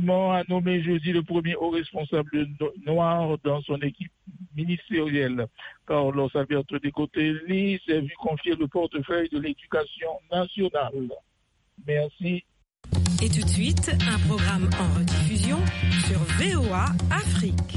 gouvernement a nommé jeudi le premier haut responsable noir dans son équipe ministérielle. Carlos Alberto Decotelli s'est vu confier le portefeuille de l'éducation nationale. Merci. Et tout de suite, un programme en rediffusion sur VOA Afrique.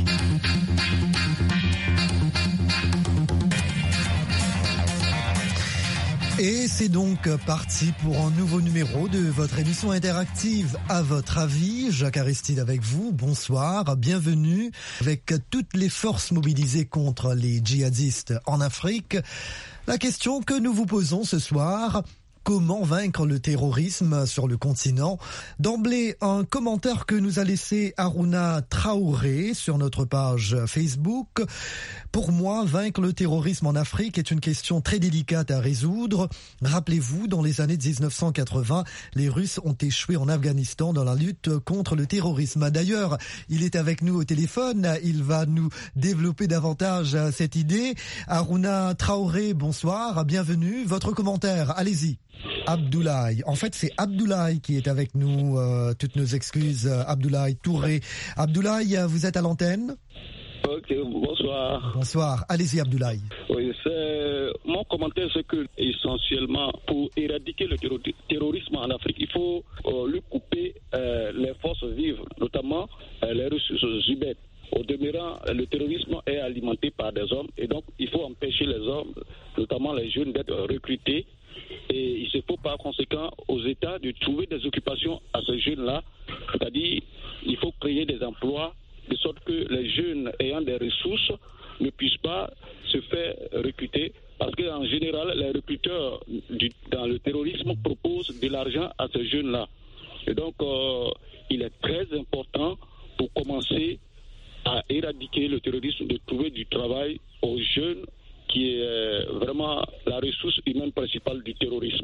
Et c'est donc parti pour un nouveau numéro de votre émission interactive À votre avis. Jacques Aristide avec vous. Bonsoir, bienvenue. Avec toutes les forces mobilisées contre les djihadistes en Afrique, la question que nous vous posons ce soir: comment vaincre le terrorisme sur le continent? D'emblée, un commentaire que nous a laissé Harouna Traoré sur notre page Facebook. Pour moi, vaincre le terrorisme en Afrique est une question très délicate à résoudre. Rappelez-vous, dans les années 1980, les Russes ont échoué en Afghanistan dans la lutte contre le terrorisme. D'ailleurs, il est avec nous au téléphone. Il va nous développer davantage cette idée. Harouna Traoré, bonsoir, bienvenue. Votre commentaire, allez-y. Abdoulaye. En fait, c'est Abdoulaye qui est avec nous. Toutes nos excuses, Abdoulaye Touré. Abdoulaye, vous êtes à l'antenne? Ok, bonsoir. Bonsoir. Allez-y, Abdoulaye. Oui, mon commentaire, c'est que, essentiellement, pour éradiquer le terrorisme en Afrique, il faut lui couper les forces vives, notamment les ressources humaines. Au demeurant, le terrorisme est alimenté par des hommes, et donc il faut empêcher les hommes, notamment les jeunes, d'être recrutés. Et il se faut par conséquent aux États de trouver des occupations à ces jeunes-là. C'est-à-dire, il faut créer des emplois de sorte que les jeunes ayant des ressources ne puissent pas se faire recruter. Parce qu'en général, les recruteurs dans le terrorisme proposent de l'argent à ces jeunes-là. Et donc, il est très important pour commencer à éradiquer le terrorisme, de trouver du travail aux jeunes, qui est vraiment la ressource humaine principale du terrorisme.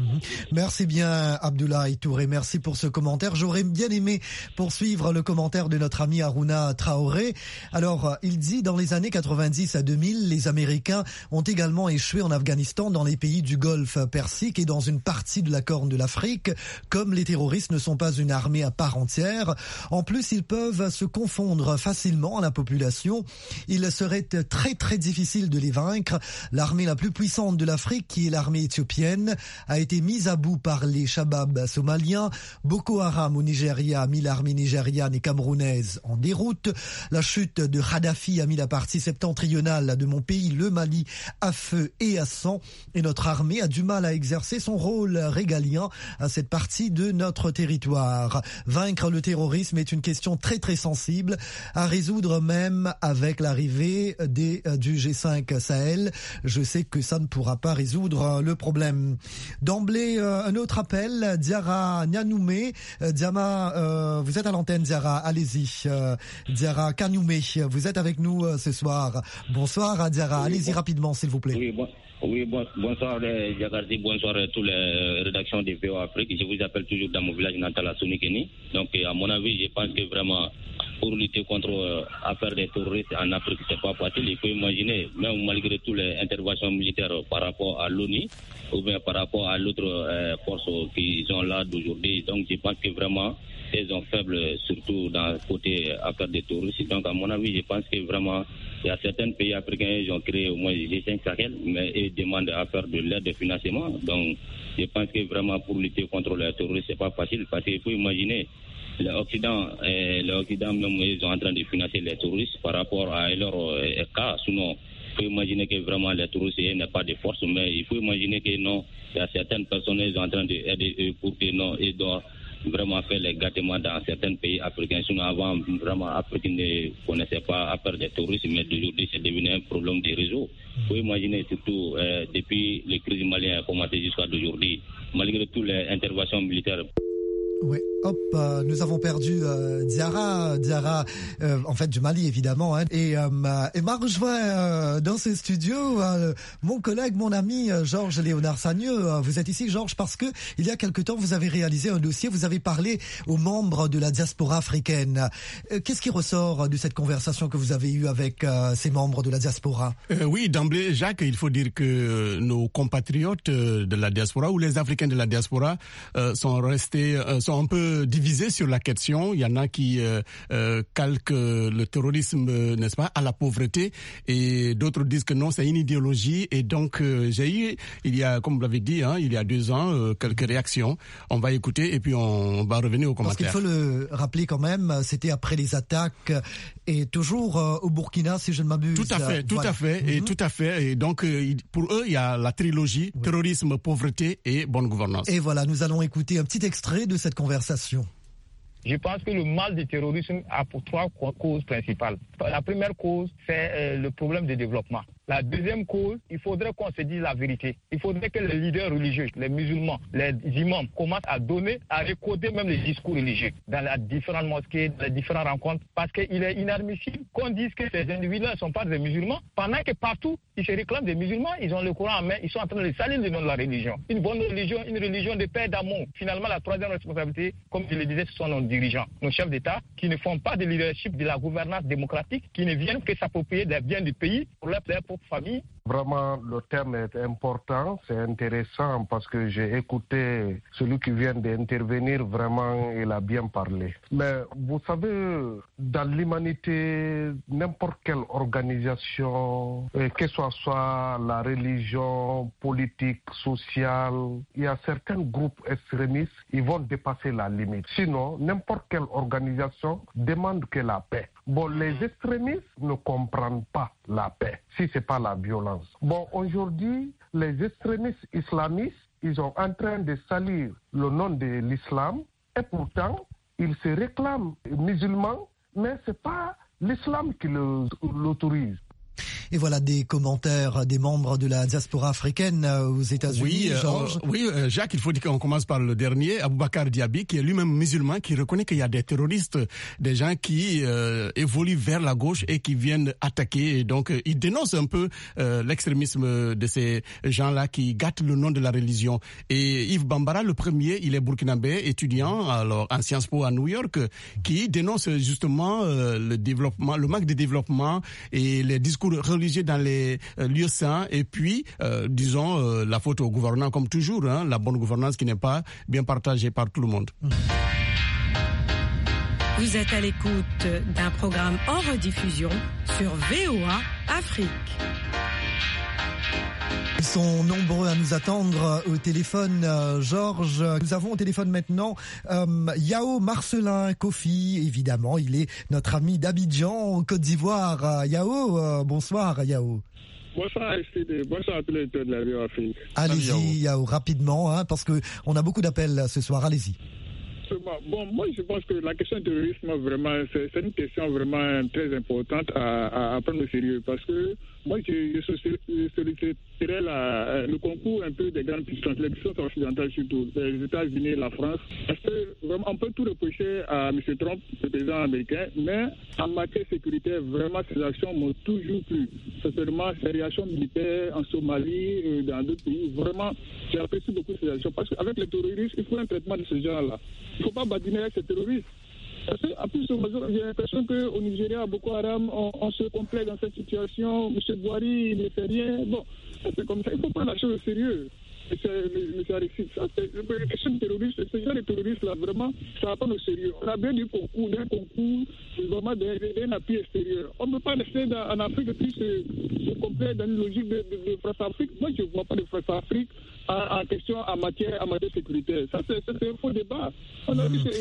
Merci bien Abdoulaye Touré, merci pour ce commentaire. J'aurais bien aimé poursuivre le commentaire de notre ami Harouna Traoré. Alors, il dit, dans les années 90 à 2000, les Américains ont également échoué en Afghanistan, dans les pays du Golfe Persique et dans une partie de la Corne de l'Afrique. Comme les terroristes ne sont pas une armée à part entière, en plus ils peuvent se confondre facilement à la population. Il serait très très difficile de les vaincre. L'armée la plus puissante de l'Afrique, qui est l'armée éthiopienne, a été mise à bout par les Shabab somaliens. Boko Haram au Nigeria a mis l'armée nigériane et camerounaise en déroute. La chute de Kadhafi a mis la partie septentrionale de mon pays, le Mali, à feu et à sang. Et notre armée a du mal à exercer son rôle régalien à cette partie de notre territoire. Vaincre le terrorisme est une question très très sensible à résoudre, même avec l'arrivée du G5 Sahel. Je sais que ça ne pourra pas résoudre le problème. D'emblée, un autre appel, Diarra Nyanoumé. Diama, vous êtes à l'antenne, Diarra, allez-y. Diarra Kanoumé, vous êtes avec nous ce soir. Bonsoir, Diarra, allez-y rapidement, s'il vous plaît. Bonsoir, Diagardi, bonsoir à toutes les rédactions de VOA Afrique. Je vous appelle toujours dans mon village natal à Sonikeni. Donc, à mon avis, je pense que vraiment, pour lutter contre l'affaire des terroristes en Afrique, c'est pas facile. Il faut imaginer, même malgré toutes les interventions militaires par rapport à l'ONU, ou bien par rapport à l'autre force qui sont là d'aujourd'hui. Donc, je pense que vraiment, elles sont faibles, surtout dans le côté affaire des terroristes. Donc, à mon avis, je pense que vraiment, il y a certains pays africains qui ont créé au moins G5 Sahel, mais ils demandent à faire de l'aide de financement. Donc, je pense que vraiment, pour lutter contre les terroristes, c'est pas facile, parce qu'il faut imaginer, l'Occident même, ils sont en train de financer les terroristes par rapport à leur cas. Sinon, il faut imaginer que vraiment les terroristes n'ont pas de force, mais il faut imaginer que non, il y a certaines personnes qui sont en train d'aider pour que non, ils doivent vraiment faire les gâtements dans certains pays africains. Sinon, avant, vraiment, Afrique ne connaissait pas affaire des terroristes, mais d'aujourd'hui, c'est devenu un problème des réseaux. Il faut imaginer, surtout depuis les crises maliennes a commencé jusqu'à aujourd'hui, malgré toutes les interventions militaires. Oui, hop, nous avons perdu Diarra, en fait du Mali évidemment, hein, et m'a rejoint dans ce studio mon collègue, mon ami Georges Léonard Sagneux. Vous êtes ici, Georges, parce que il y a quelque temps vous avez réalisé un dossier, vous avez parlé aux membres de la diaspora africaine. Qu'est-ce qui ressort de cette conversation que vous avez eue avec ces membres de la diaspora? Oui, d'emblée, Jacques, il faut dire que nos compatriotes de la diaspora ou les Africains de la diaspora sont restés sont un peu peu divisés sur la question. Il y en a qui calquent le terrorisme, n'est-ce pas, à la pauvreté, et d'autres disent que non, c'est une idéologie. Et donc, j'ai eu, il y a, comme vous l'avez dit, il y a 2 ans, quelques réactions. On va écouter et puis on va revenir aux commentaires. Parce qu'il faut le rappeler quand même, c'était après les attaques et toujours au Burkina, si je ne m'abuse. Tout à fait, et tout à fait. Et donc, pour eux, il y a la trilogie, terrorisme, pauvreté et bonne gouvernance. Et voilà, nous allons écouter un petit extrait de cette conversation. Je pense que le mal du terrorisme a pour 3 causes principales. La première cause, c'est le problème de développement. La deuxième cause, il faudrait qu'on se dise la vérité. Il faudrait que les leaders religieux, les musulmans, les imams commencent à donner, à recoder même les discours religieux dans les différentes mosquées, dans les différentes rencontres, parce qu'il est inadmissible qu'on dise que ces individus-là ne sont pas des musulmans, pendant que partout, ils se réclament des musulmans, ils ont le Coran en main, ils sont en train de salir le nom de la religion. Une bonne religion, une religion de paix et d'amour. Finalement, la troisième responsabilité, comme je le disais, ce sont nos dirigeants, nos chefs d'État, qui ne font pas de leadership de la gouvernance démocratique, qui ne viennent que s'approprier des biens du pays pour leur propre famille. Vraiment, le terme est important, c'est intéressant parce que j'ai écouté celui qui vient d'intervenir, vraiment, il a bien parlé. Mais vous savez, dans l'humanité, n'importe quelle organisation, que ce soit la religion, politique, sociale, il y a certains groupes extrémistes, ils vont dépasser la limite. Sinon, n'importe quelle organisation demande que la paix. Bon, les extrémistes ne comprennent pas la paix, si ce n'est pas la violence. Bon, aujourd'hui, les extrémistes islamistes, ils sont en train de salir le nom de l'islam et pourtant, ils se réclament musulmans, mais ce n'est pas l'islam qui l'autorise. Et voilà des commentaires des membres de la diaspora africaine aux États-Unis. Oui, Jacques, il faut dire qu'on commence par le dernier, Aboubacar Diaby, qui est lui-même musulman, qui reconnaît qu'il y a des terroristes, des gens qui évoluent vers la gauche et qui viennent attaquer. Et donc, il dénonce un peu l'extrémisme de ces gens-là qui gâtent le nom de la religion. Et Yves Bambara, le premier, il est burkinabé, étudiant alors en Sciences Po à New York, qui dénonce justement le développement, le manque de développement et les discours religieux dans les lieux saints, et puis, disons, la faute au gouvernement comme toujours, la bonne gouvernance qui n'est pas bien partagée par tout le monde. Vous êtes à l'écoute d'un programme en rediffusion sur VOA Afrique. Ils sont nombreux à nous attendre au téléphone, Georges. Nous avons au téléphone maintenant Yao Marcelin Kofi, évidemment. Il est notre ami d'Abidjan, Côte d'Ivoire. Yao, bonsoir Yao. Bonsoir Aristide, bonsoir à tous les auditeurs de la VOA Afrique. Allez-y Yao, rapidement, parce qu'on a beaucoup d'appels ce soir. Allez-y. Bon, moi je pense que la question du terrorisme, vraiment, c'est une question vraiment très importante à prendre au sérieux, parce que moi je solliciterais le concours un peu des grandes puissances, les puissances occidentales surtout, les États-Unis, la France, parce que vraiment on peut tout reprocher à M. Trump, le président américain, mais en matière sécuritaire, vraiment ces actions m'ont toujours plu. Sincèrement, ces réactions militaires en Somalie, dans d'autres pays, vraiment j'apprécie beaucoup ces actions, parce qu'avec les terroristes, il faut un traitement de ce genre-là. Il ne faut pas badiner avec ces terroristes. Parce qu'en plus, j'ai l'impression qu'au Nigeria, Boko Haram, on se complaît dans cette situation. M. Bouhari, il ne fait rien. Bon, c'est comme ça. Il faut prendre la chose au sérieux. M. Aristide, ça, c'est une question de terroristes. Ce genre de terroristes-là, vraiment, ça va prendre au sérieux. On a bien du concours, vraiment d'un appui extérieur. On ne peut pas rester en Afrique et puis se complaire dans une logique de France-Afrique. Moi, je ne vois pas de France-Afrique en question en matière sécuritaire. Ça, c'est un faux débat. On a dit que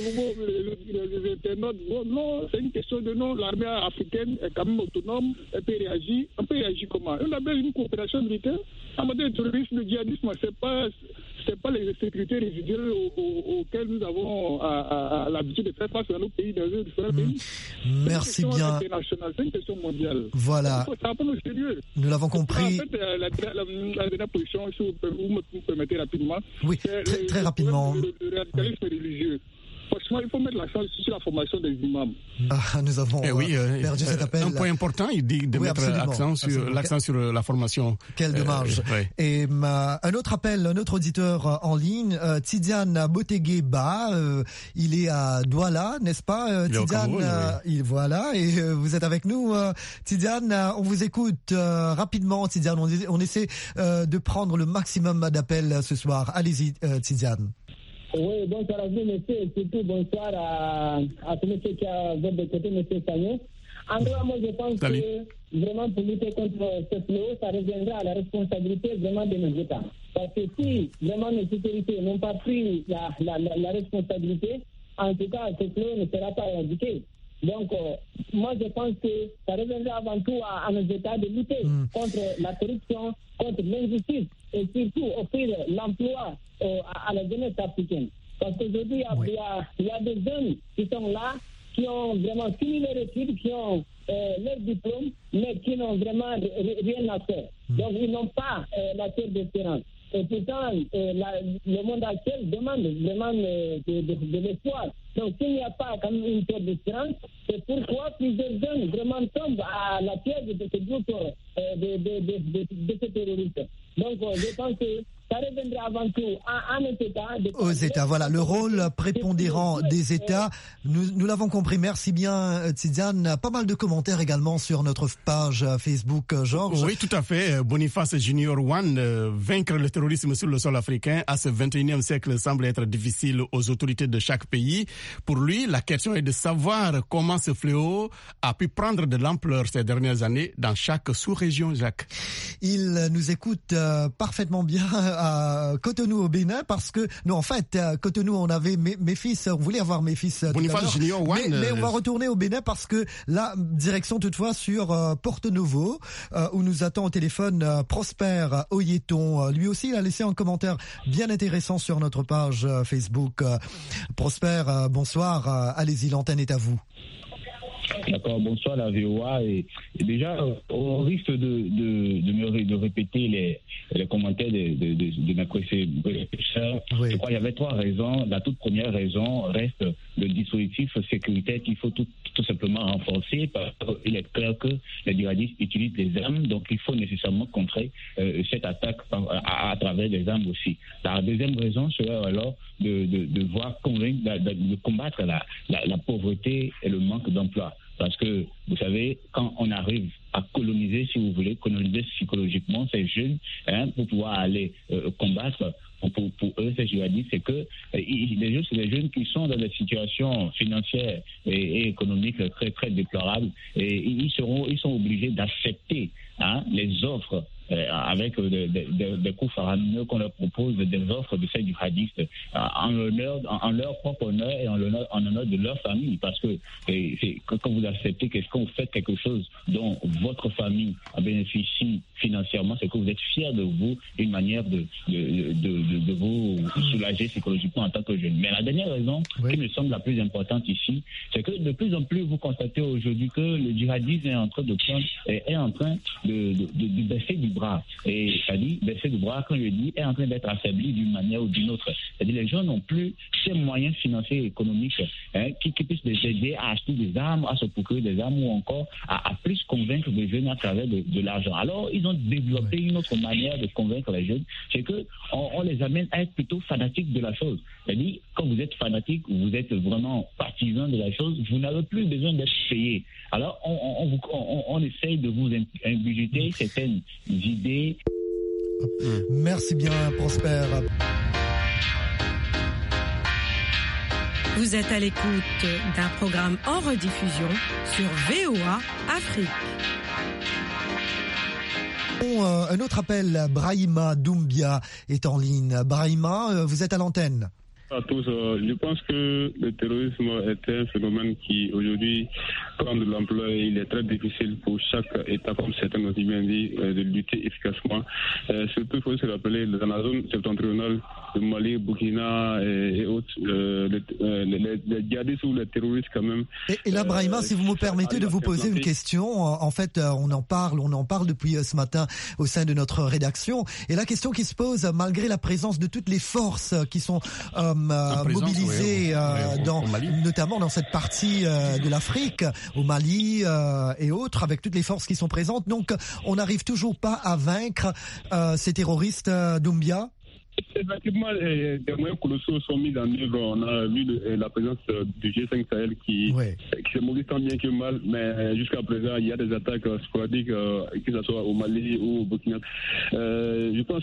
les internautes, non, c'est une question de non. L'armée africaine est quand même autonome, elle peut réagir. On peut réagir comment? On a bien une coopération militaire. En matière de terrorisme, le djihadisme, c'est pas les sécurités résiduelles auxquelles nous avons l'habitude de faire face dans nos pays, dans les différents pays. Merci bien. C'est une question mondiale. Voilà. Ça prend au sérieux. Nous l'avons compris. En fait, la dernière position, si vous me permettez rapidement. Oui, très rapidement. Le radicalisme religieux. Franchement, il faut mettre l'accent sur la formation des imams. Nous avons perdu cet appel. Un point important, il dit de mettre l'accent sur la formation. Quel dommage. Et un autre appel, un autre auditeur en ligne, Tidiane Botegueba, il est à Douala, n'est-ce pas Tidiane, voilà, et vous êtes avec nous. Tidiane, on vous écoute rapidement, Tidiane, on essaie de prendre le maximum d'appels ce soir. Allez-y, Tidiane. Oui, bonsoir à vous, monsieur, et surtout bonsoir à ce monsieur qui a votre côté, monsieur Sagnon. En tout cas, moi, je pense que vraiment pour lutter contre ce fléau, ça reviendra à la responsabilité vraiment de nos États. Parce que si vraiment nos autorités n'ont pas pris la responsabilité, en tout cas, ce fléau ne sera pas éradiqué. Donc, moi, je pense que ça reviendra avant tout à nos États de lutter contre la corruption, contre l'injustice et surtout offrir l'emploi à la jeunesse africaine. Parce qu'aujourd'hui, il y a des jeunes qui sont là, qui ont vraiment fini leurs études, qui ont leur diplôme, mais qui n'ont vraiment rien à faire. Donc, ils n'ont pas la terre d'espérance. Et pourtant, le monde actuel demande vraiment de l'espoir. Donc, s'il n'y a pas comme une terre d'espérance, c'est pourquoi plusieurs jeunes vraiment tombent à la piège de ce groupe de ces terroristes. Donc, je pense que ça reviendra avant tout à nos États. Aux États, voilà, le rôle prépondérant des États. Nous l'avons compris. Merci bien, Tidiane. Pas mal de commentaires également sur notre page Facebook, Georges. Oui, tout à fait. Boniface Junior One, vaincre le terrorisme sur le sol africain à ce 21e siècle semble être difficile aux autorités de chaque pays. Pour lui, la question est de savoir comment ce fléau a pu prendre de l'ampleur ces dernières années dans chaque sous-région, Jacques. Il nous écoute parfaitement bien à Cotonou au Bénin parce que nous en fait Cotonou on avait mes fils, on voulait avoir mes fils Boniface Junior One, mais on va retourner au Bénin parce que la direction toutefois sur Porto Novo où nous attend au téléphone Prosper Oyeton. Lui aussi il a laissé un commentaire bien intéressant sur notre page Facebook. Prosper, bonsoir, allez-y, l'antenne est à vous. D'accord, bonsoir la VOA. Et déjà, au risque de répéter les commentaires de mes prédécesseurs, je crois qu'il y avait 3 raisons. La toute première raison reste le dispositif sécuritaire qu'il faut tout simplement renforcer parce qu'il est clair que les djihadistes utilisent des armes, donc il faut nécessairement contrer cette attaque à travers des armes aussi. La deuxième raison serait alors de combattre la pauvreté et le manque d'emploi. Parce que, vous savez, quand on arrive à coloniser, si vous voulez, coloniser psychologiquement ces jeunes, pour pouvoir aller combattre, pour eux, ces djihadistes, c'est que c'est des jeunes qui sont dans des situations financières et économiques très, très déplorables. Et ils sont obligés d'accepter les offres avec des coûts faramineux qu'on leur propose, des offres de ces djihadistes en leur propre honneur et en honneur de leur famille. Parce que quand vous acceptez qu'on fait quelque chose dont votre famille bénéficie financièrement, c'est que vous êtes fier de vous, une manière de vous soulager psychologiquement en tant que jeune. Mais la dernière raison qui me semble la plus importante ici, c'est que de plus en plus vous constatez aujourd'hui que le djihadisme est en train de baisser du bras. Et c'est-à-dire, baisser du bras, quand je dis, est en train d'être affaibli d'une manière ou d'une autre. C'est-à-dire, les gens n'ont plus ces moyens financiers et économiques qui puissent les aider à acheter des armes, à se procurer des armes ou encore à plus convaincre les jeunes à travers de l'argent. Alors, ils ont développé une autre manière de convaincre les jeunes, c'est que on les amène à être plutôt fanatiques de la chose. C'est-à-dire, quand vous êtes fanatique, vous êtes vraiment partisan de la chose, vous n'avez plus besoin d'être payé. Alors, on essaye de vous ingurgiter certaines idées. Merci bien, Prosper. Vous êtes à l'écoute d'un programme en rediffusion sur VOA Afrique. Un autre appel, Brahima Doumbia est en ligne. Brahima, vous êtes à l'antenne. À tous, je pense que le terrorisme est un phénomène qui aujourd'hui prend de l'ampleur et il est très difficile pour chaque État, comme certains ont bien dit, de lutter efficacement. Surtout, il faut se rappeler, dans la zone septentrionale de Mali, Burkina et autres, les djihadistes ou les terroristes quand même. Et là, Brahima, si vous me permettez de vous poser une question, en fait, on en parle depuis ce matin au sein de notre rédaction. Et la question qui se pose, malgré la présence de toutes les forces qui sont mobilisés notamment dans cette partie de l'Afrique, au Mali et autres, avec toutes les forces qui sont présentes. Donc, on n'arrive toujours pas à vaincre ces terroristes, Doumbia? effectivement, des moyens colossaux sont mis en œuvre. On a vu la présence du G5 Sahel qui se mobilise tant bien que mal, mais jusqu'à présent, il y a des attaques sporadiques, que ce soit au Mali ou au Burkina. Je pense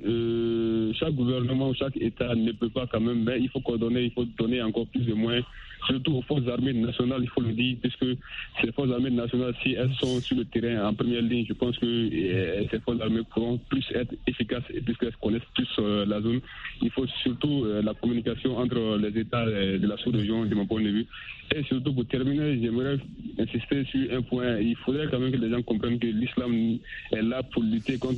que chaque gouvernement ou chaque État ne peut pas quand même, mais il faut coordonner, il faut donner encore plus de moyens, surtout aux forces armées nationales, il faut le dire, puisque ces forces armées nationales, si elles sont sur le terrain en première ligne, je pense que ces forces armées pourront plus être efficaces puisqu'elles connaissent plus la zone. Il faut surtout la communication entre les États de la sous-région, de mon point de vue. Et surtout, pour terminer, j'aimerais insister sur un point. Il faudrait quand même que les gens comprennent que l'islam est là pour lutter contre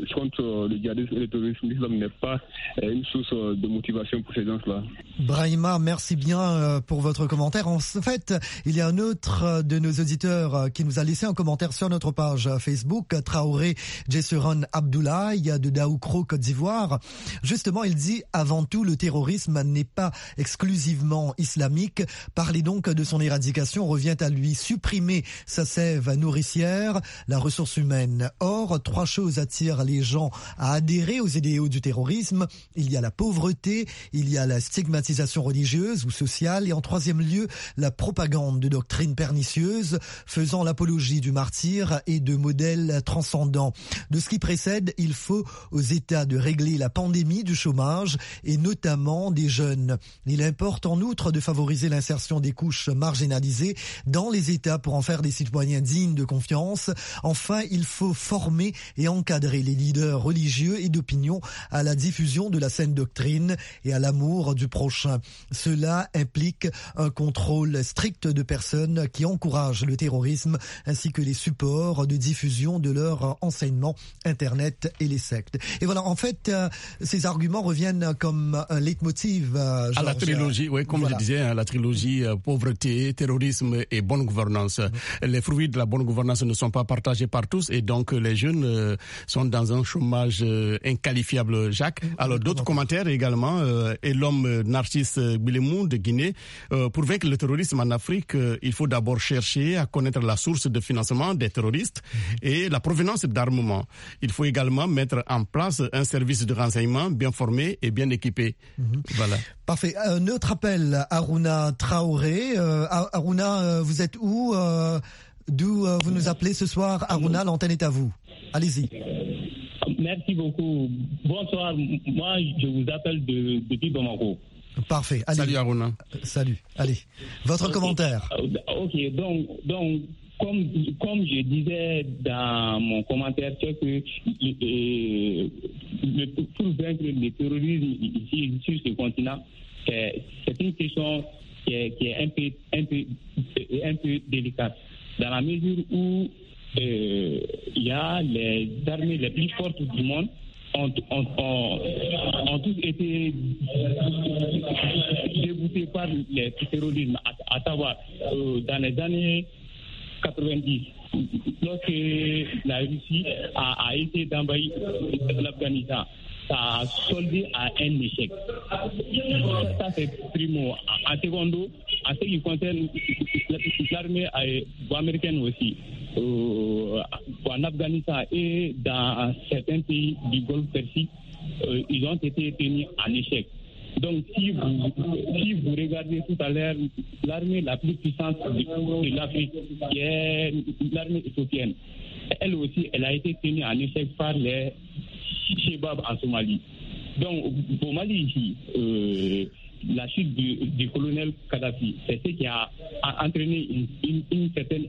le djihadisme et le terrorisme. L'islam n'est pas une source de motivation pour ces gens-là. Brahima, merci bien pour votre commentaire. En fait, il y a un autre de nos auditeurs qui nous a laissé un commentaire sur notre page Facebook, Traoré Jesseron Abdoulaye de Daoukro, Côte d'Ivoire. Justement, il dit « Avant tout, le terrorisme n'est pas exclusivement islamique. Parler donc de son éradication revient à lui supprimer sa sève nourricière, la ressource humaine. Or, 3 choses attirent les gens à adhérer aux idéaux du terrorisme. Il y a la pauvreté, il y a la stigmatisation religieuse ou sociale et en 3e lieu, la propagande de doctrines pernicieuses faisant l'apologie du martyr et de modèles transcendants. De ce qui précède, il faut aux États de régler la pandémie du chômage et notamment des jeunes. Il importe en outre de favoriser l'insertion des couches marginalisées dans les États pour en faire des citoyens dignes de confiance. Enfin, il faut former et encadrer les leaders religieux et d'opinion à la diffusion de la saine doctrine et à l'amour du prochain. Cela implique un contrôle strict de personnes qui encouragent le terrorisme ainsi que les supports de diffusion de leur enseignement, Internet et les sectes. Et voilà, en fait, ces arguments reviennent comme un leitmotiv. À la trilogie, oui, comme je disais, la trilogie pauvreté, terrorisme et bonne gouvernance. Les fruits de la bonne gouvernance ne sont pas partagés par tous et donc les jeunes sont dans un chômage inqualifiable, Jacques. Alors d'autres commentaires également, et l'homme Narcisse Bilemou de Guinée, pour vaincre le terrorisme en Afrique, il faut d'abord chercher à connaître la source de financement des terroristes et la provenance d'armement. Il faut également mettre en place un service de renseignement bien formé et bien équipé. Voilà. Parfait. Un autre appel, Aruna Traoré. Aruna, vous êtes où? D'où vous nous appelez ce soir? Aruna, l'antenne est à vous. Allez-y. Merci beaucoup. Bonsoir. Moi, je vous appelle depuis Bamako. Parfait. Allez. Salut Aruna. Salut. Allez. Votre commentaire. Ok. Donc, comme je disais dans mon commentaire, c'est que pour vaincre le terrorisme ici sur ce continent, c'est une question qui est un peu délicate, dans la mesure où il y a les armées les plus fortes du monde ont tous été déboutés par le terrorisme, à savoir dans les années 90, lorsque la Russie a essayé d'envahir l'Afghanistan. Ça a soldé à un échec. Ça, c'est primo. En secondo, en ce qui concerne l'armée américaine aussi, en Afghanistan et dans certains pays du Golfe Persique, ils ont été tenus en échec. Donc, si vous regardez tout à l'heure, l'armée la plus puissante de l'Afrique, qui est l'armée éthiopienne, elle aussi, elle a été tenue en échec par les Chebab en Somalie. Donc, au Mali ici, la chute du colonel Kadhafi, c'est ce qui a entraîné une certaine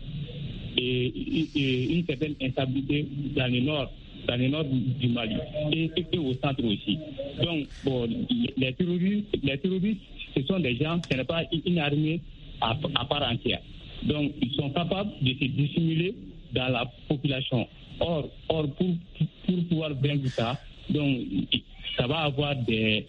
instabilité dans le nord du Mali et au centre aussi. Donc, les terroristes, ce sont des gens, ce n'est pas une armée à part entière. Donc, ils sont capables de se dissimuler dans la population. Or pour pouvoir vaincre ça, donc ça va avoir des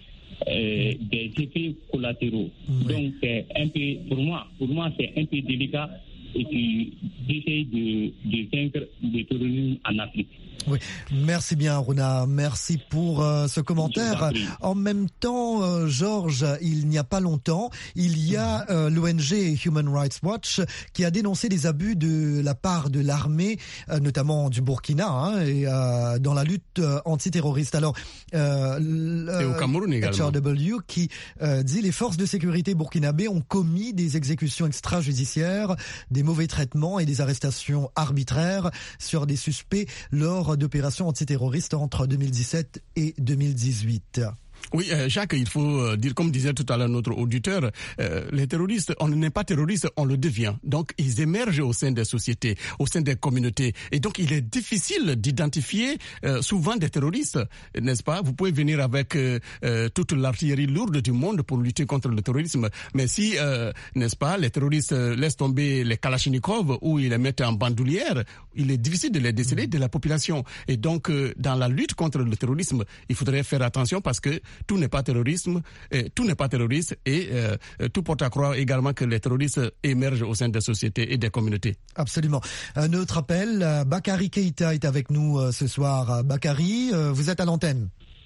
effets collatéraux. Donc c'est un peu, pour moi c'est un peu délicat et puis d'essayer de vaincre le terrorisme en Afrique. Oui, merci bien Aruna, merci pour ce commentaire. En même temps, Georges, il n'y a pas longtemps, il y a l'ONG Human Rights Watch qui a dénoncé des abus de la part de l'armée, notamment du Burkina, et dans la lutte antiterroriste. Alors, et au Cameroun également. HRW qui dit les forces de sécurité burkinabées ont commis des exécutions extrajudiciaires, des mauvais traitements et des arrestations arbitraires sur des suspects lors d'opérations antiterroristes entre 2017 et 2018. Oui, Jacques, il faut dire, comme disait tout à l'heure notre auditeur, les terroristes, on n'est pas terroriste, on le devient. Donc, ils émergent au sein des sociétés, au sein des communautés. Et donc, il est difficile d'identifier souvent des terroristes, n'est-ce pas? Vous pouvez venir avec toute l'artillerie lourde du monde pour lutter contre le terrorisme. Mais si, n'est-ce pas, les terroristes laissent tomber les Kalachnikov ou ils les mettent en bandoulière, il est difficile de les déceler de la population. Et donc, dans la lutte contre le terrorisme, il faudrait faire attention parce que tout n'est pas terrorisme, tout n'est pas terroriste et tout porte à croire également que les terroristes émergent au sein des sociétés et des communautés. Absolument. Un autre appel, Bakary Keïta est avec nous ce soir. Bakary, vous êtes à l'antenne.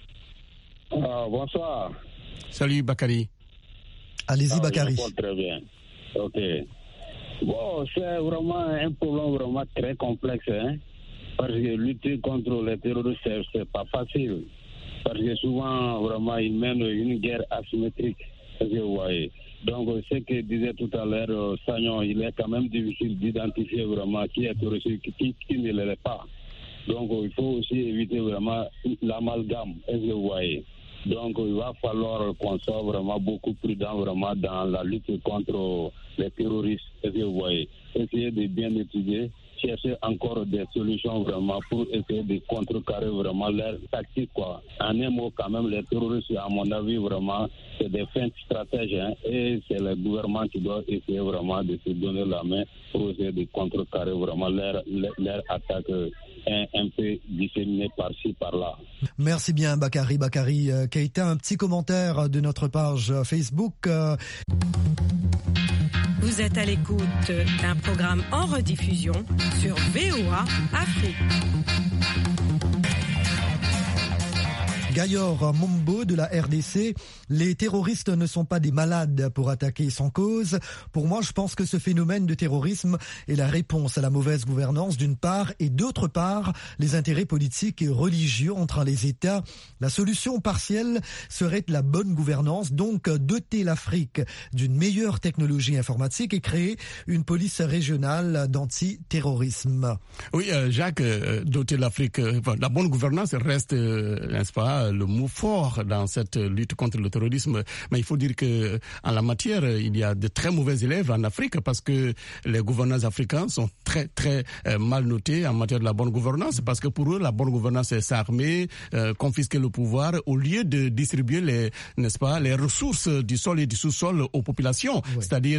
Bonsoir. Salut Bakary. Allez-y Bakary. Très bien. Ok. Bon, c'est vraiment un problème vraiment très complexe, hein, parce que lutter contre les terroristes, c'est pas facile. Parce que souvent, vraiment, ils mènent une guerre asymétrique, vous voyez. Donc, ce que disait tout à l'heure Sagnon, il est quand même difficile d'identifier vraiment qui est terroriste, qui ne l'est pas. Donc, il faut aussi éviter vraiment l'amalgame, vous voyez. Donc, il va falloir qu'on soit vraiment beaucoup prudent vraiment dans la lutte contre les terroristes, vous voyez. Essayer de bien étudier, chercher encore des solutions vraiment pour essayer de contrecarrer vraiment leur tactique, quoi. En un mot, quand même, les terroristes, à mon avis, vraiment, c'est des feintes stratèges, hein, et c'est le gouvernement qui doit essayer vraiment de se donner la main pour essayer de contrecarrer vraiment leur attaque un peu disséminée par-ci, par-là. Merci bien, Bakary Keïta. Un petit commentaire de notre page Facebook. Vous êtes à l'écoute d'un programme en rediffusion sur VOA Afrique. Gayor Mombo de la RDC, les terroristes ne sont pas des malades pour attaquer sans cause. Pour moi, je pense que ce phénomène de terrorisme est la réponse à la mauvaise gouvernance d'une part et d'autre part, les intérêts politiques et religieux entre les États. La solution partielle serait la bonne gouvernance, donc doter l'Afrique d'une meilleure technologie informatique et créer une police régionale d'antiterrorisme. Oui, Jacques, doter l'Afrique, la bonne gouvernance reste, n'est-ce pas, le mot fort dans cette lutte contre le terrorisme. Mais il faut dire que en la matière, il y a de très mauvais élèves en Afrique parce que les gouvernants africains sont très très mal notés en matière de la bonne gouvernance parce que pour eux, la bonne gouvernance, c'est s'armer, confisquer le pouvoir au lieu de distribuer les ressources du sol et du sous-sol aux populations. Oui. C'est-à-dire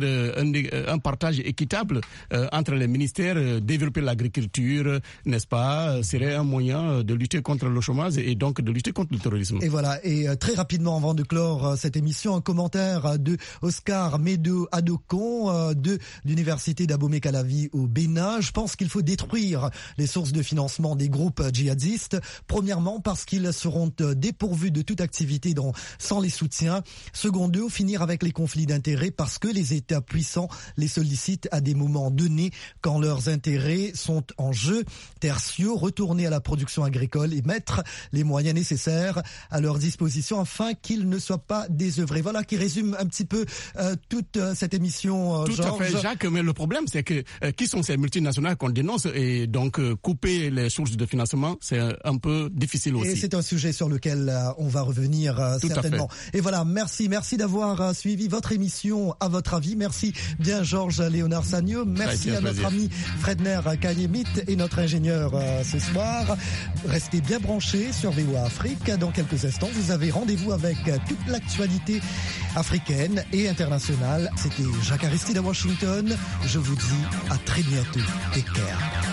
un partage équitable entre les ministères, développer l'agriculture, n'est-ce pas, serait un moyen de lutter contre le chômage et donc de lutter contre le terrorisme. Et voilà, et très rapidement avant de clore cette émission, un commentaire de Oscar Medo Adokon de l'université d'Abomey-Calavi au Bénin. Je pense qu'il faut détruire les sources de financement des groupes djihadistes. Premièrement, parce qu'ils seront dépourvus de toute activité sans les soutiens. Secondo, finir avec les conflits d'intérêts parce que les États puissants les sollicitent à des moments donnés quand leurs intérêts sont en jeu. Tertio, retourner à la production agricole et mettre les moyens nécessaires à leur disposition afin qu'ils ne soient pas désœuvrés. Voilà qui résume un petit peu toute cette émission, Tout Georges. à fait, Jacques, mais le problème c'est que qui sont ces multinationales qu'on dénonce et donc couper les sources de financement, c'est un peu difficile aussi. Et c'est un sujet sur lequel on va revenir certainement. Et voilà, merci d'avoir suivi votre émission à votre avis. Merci bien Georges Léonard Sagnon. Merci à notre ami Fredner Kayemit et notre ingénieur ce soir. Restez bien branchés sur VOA Afrique. Dans quelques instants, vous avez rendez-vous avec toute l'actualité africaine et internationale. C'était Jacques Aristide à Washington. Je vous dis à très bientôt. Take care.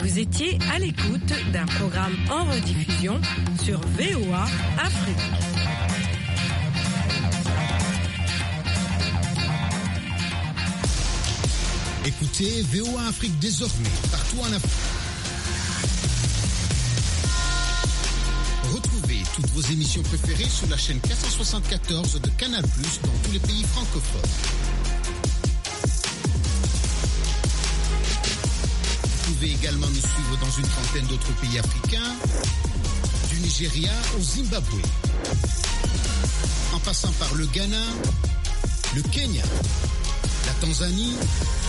Vous étiez à l'écoute d'un programme en rediffusion sur VOA Afrique. Écoutez VOA Afrique désormais partout en Afrique. Retrouvez toutes vos émissions préférées sur la chaîne 474 de Canal+ dans tous les pays francophones. Vous pouvez également nous suivre dans une trentaine d'autres pays africains, du Nigeria au Zimbabwe, en passant par le Ghana, le Kenya, la Tanzanie,